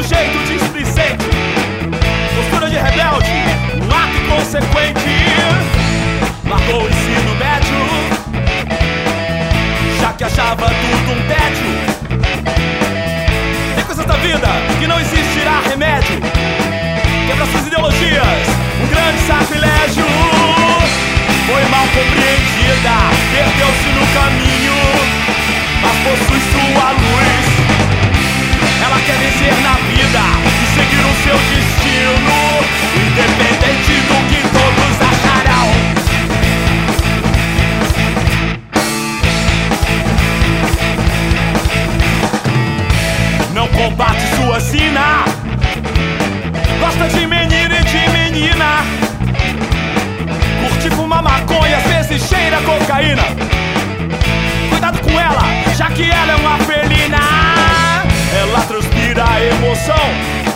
jeito displicente, postura de rebelde, um ato inconsequente. Largou o ensino médio, já que achava tudo um tédio. Tem coisas da vida que não existirá remédio. Quebra suas ideologias, um grande sacrilégio. Foi mal compreendida, perdeu-se no caminho, mas possui sua luz. Ela quer vencer na vida e seguir o seu destino, independente do que todos acharão. Não combate sua sina, gosta de menino e de menina, curte fumar maconha, às vezes cheira cocaína. Cuidado com ela, já que ela é uma felina. Ela transpira a emoção